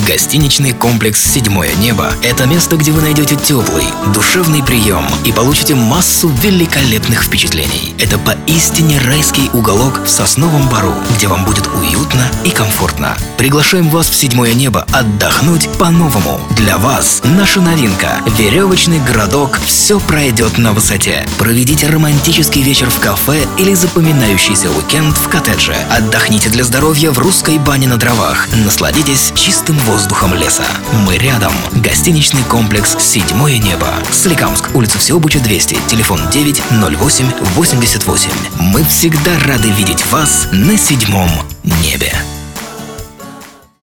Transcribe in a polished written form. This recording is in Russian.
Гостиничный комплекс «Седьмое небо» – это место, где вы найдете теплый, душевный прием и получите массу великолепных впечатлений. Это поистине райский уголок в Сосновом Бору, где вам будет уютно и комфортно. Приглашаем вас в «Седьмое небо» отдохнуть по-новому. Для вас наша новинка – веревочный городок «Все пройдет на высоте». Проведите романтический вечер в кафе или запоминающийся уикенд в коттедже. Отдохните для здоровья в русской бане на дровах. Насладитесь чистым воздухом леса. Мы рядом. Гостиничный комплекс «Седьмое небо». Соликамск, улица Всеобыча, 200, телефон 90888. Мы всегда рады видеть вас на седьмом небе.